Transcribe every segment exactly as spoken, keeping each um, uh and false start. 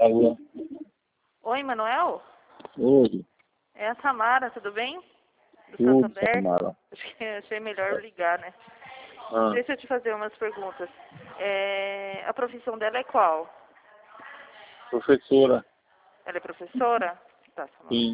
Alô? Oi, Manuel? Oi. É a Samara, tudo bem? Do Tudo, Santander? Samara. Acho que achei melhor eu ligar, né? Ah, Deixa eu te fazer umas perguntas. É, a profissão dela é qual? professora, Ela é professora? Tá, Samara. sim.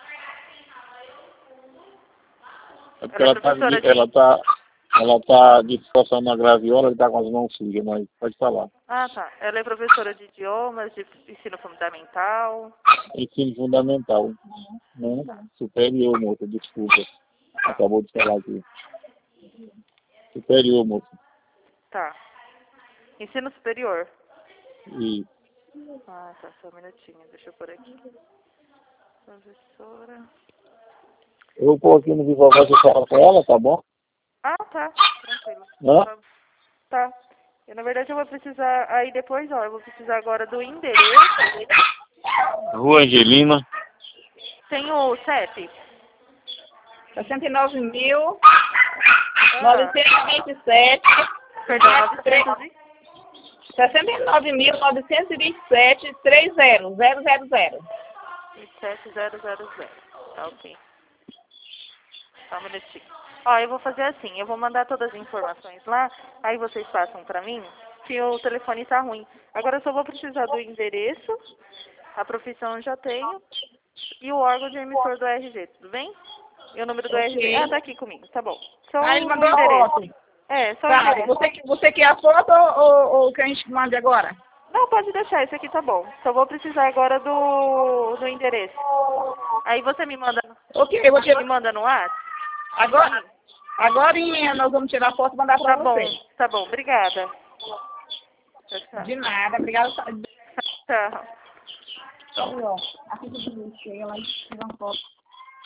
É porque Ela é ela tá, professora de- de... ela tá, ela tá disfarçando uma graviola e tá com as mãos sujas, mas pode falar. Ah, tá. Ela é professora de idiomas, de ensino fundamental. Ensino fundamental, né? Superior, moça, desculpa. Acabou de falar aqui. Superior, moça. Tá. Ensino superior. E Ah, tá. Só um minutinho. Deixa eu pôr aqui. Professora... eu vou pôr aqui no Viva Voz e falar com ela, tá bom? Ah, tá. Tranquilo. Hã? Tá. Tá. Eu, na verdade, eu vou precisar... Aí depois, ó, eu vou precisar agora do endereço. Rua Angelina, Tem o C E P. sessenta e nove mil, Ah, novecentos e vinte e sete, perdão, novecentos e... sessenta e nove mil, novecentos e vinte e sete, trinta, zero zero zero. sete zero zero zero. Tá, ok. Só um minutinho. Ó, eu vou fazer assim, eu vou mandar todas as informações lá, aí vocês passam pra mim, que o telefone tá ruim. Agora eu só vou precisar do endereço, a profissão eu já tenho, e o órgão de emissor do R G, tudo bem? E o número do R G. Ah, tá aqui comigo, tá bom. Só Aí ele o mandou a endereço. foto. É, só o Tá, endereço. você, que- você quer a foto ou, ou, ou que a gente mande agora? Não, pode deixar, esse aqui tá bom. Só vou precisar agora do, do endereço. Aí você me manda, Ok, eu vou me tirar. manda no WhatsApp? Agora, agora nós vamos tirar a foto e mandar Tá pra bom, você. tá bom, obrigada. Tchau, tchau. De nada, obrigada. Tchau. Aqui que eu lá e tirar uma foto.